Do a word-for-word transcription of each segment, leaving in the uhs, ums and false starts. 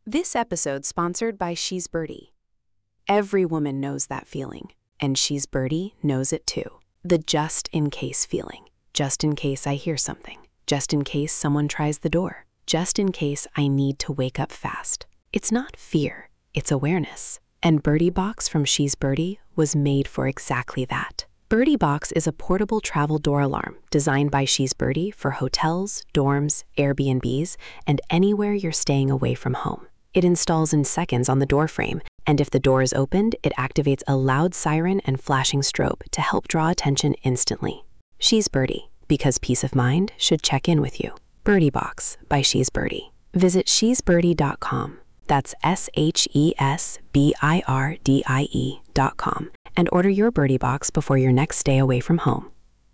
This episode sponsored by She's Birdie. Every woman knows that feeling, and She's Birdie knows it too. The just-in-case feeling. Just in case I hear something. Just in case someone tries the door. Just in case I need to wake up fast. It's not fear, it's awareness. And Birdie Box from She's Birdie was made for exactly that. Birdie Box is a portable travel door alarm designed by She's Birdie for hotels, dorms, Airbnbs, and anywhere you're staying away from home. It installs in seconds on the door frame, and if the door is opened, it activates a loud siren and flashing strobe to help draw attention instantly. She's Birdie, because peace of mind should check in with you. Birdie Box by She's Birdie. Visit she's birdie dot com. That's S H E S B I R D I E dot com. And order your Birdie Box before your next stay away from home.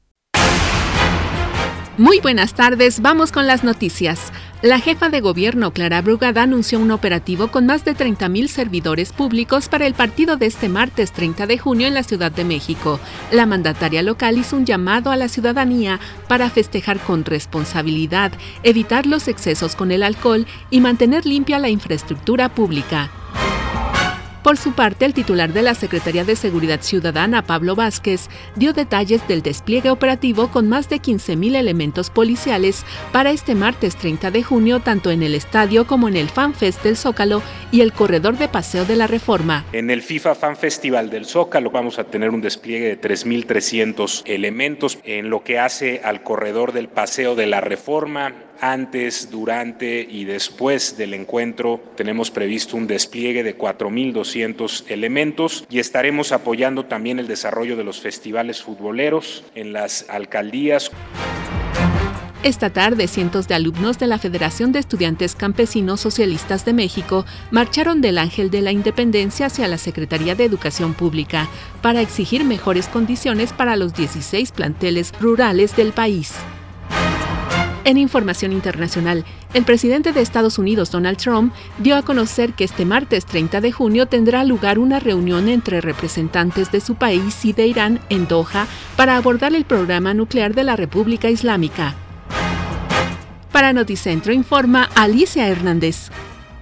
Muy buenas tardes, vamos con las noticias. La jefa de gobierno, Clara Brugada, anunció un operativo con más de treinta mil servidores públicos para el partido de este martes treinta de junio en la Ciudad de México. La mandataria local hizo un llamado a la ciudadanía para festejar con responsabilidad, evitar los excesos con el alcohol y mantener limpia la infraestructura pública. Por su parte, el titular de la Secretaría de Seguridad Ciudadana, Pablo Vázquez, dio detalles del despliegue operativo con más de quince mil elementos policiales para este martes treinta de junio, tanto en el estadio como en el FanFest del Zócalo y el corredor de Paseo de la Reforma. En el FIFA Fan Festival del Zócalo vamos a tener un despliegue de tres mil trescientos elementos. En lo que hace al corredor del Paseo de la Reforma, antes, durante y después del encuentro tenemos previsto un despliegue de cuatro mil doscientos elementos y estaremos apoyando también el desarrollo de los festivales futboleros en las alcaldías. Esta tarde, cientos de alumnos de la Federación de Estudiantes Campesinos Socialistas de México marcharon del Ángel de la Independencia hacia la Secretaría de Educación Pública para exigir mejores condiciones para los dieciséis planteles rurales del país. En información internacional, el presidente de Estados Unidos, Donald Trump, dio a conocer que este martes treinta de junio tendrá lugar una reunión entre representantes de su país y de Irán en Doha para abordar el programa nuclear de la República Islámica. Para Noticentro informa Alicia Hernández.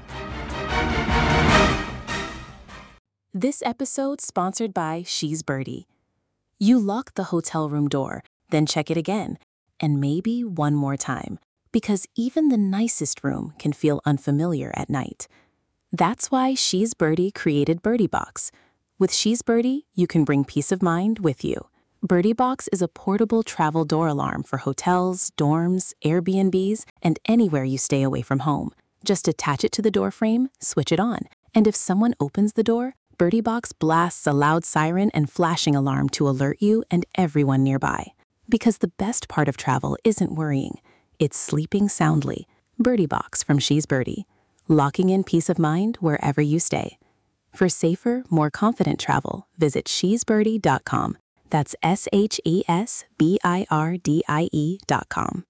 This episode sponsored by She's Birdie. You lock the hotel room door, then check it again. And maybe one more time, because even the nicest room can feel unfamiliar at night. That's why She's Birdie created Birdie Box. With She's Birdie, you can bring peace of mind with you. Birdie Box is a portable travel door alarm for hotels, dorms, Airbnbs, and anywhere you stay away from home. Just attach it to the door frame, switch it on, and if someone opens the door, Birdie Box blasts a loud siren and flashing alarm to alert you and everyone nearby. Because the best part of travel isn't worrying, it's sleeping soundly. Birdie Box from She's Birdie, locking in peace of mind wherever you stay. For safer, more confident travel, visit she's birdie dot com. That's S H E S B I R D I E dot com.